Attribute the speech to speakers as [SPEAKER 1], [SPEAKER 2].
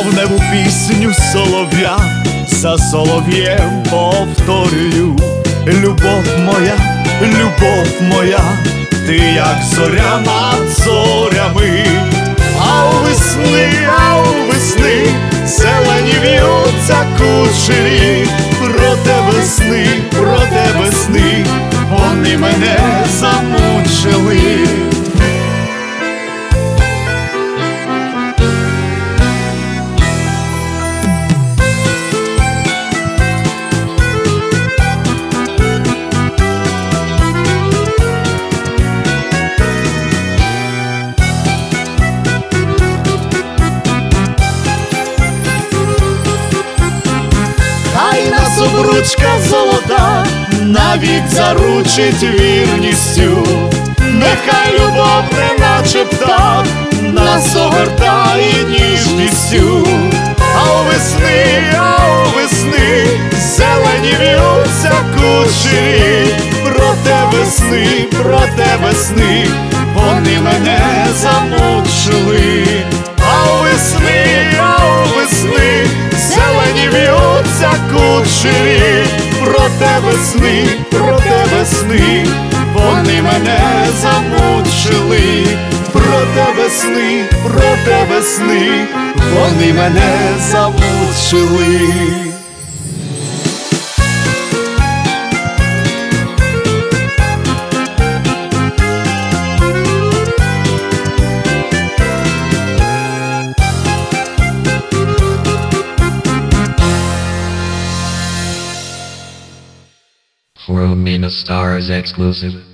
[SPEAKER 1] травневу пісню солов'я за солов'єм повторюю. Любов моя, ти як зоря над зорями. А у весни зелені в'ються кучері. Про тебе сни, вони мене замучили. Хай нас обручка золота навік заручить вірністю. Нехай любов, неначе птах, нас огортає ніжністю. А у весни зелені в'ються кучері. Про тебе сни, вони мене замучили. А у весни зелені в'ються кучері. Про тебе сни, вони мене замучили. Про тебе сни, вони мене замучили.
[SPEAKER 2] For Amina Stars exclusive.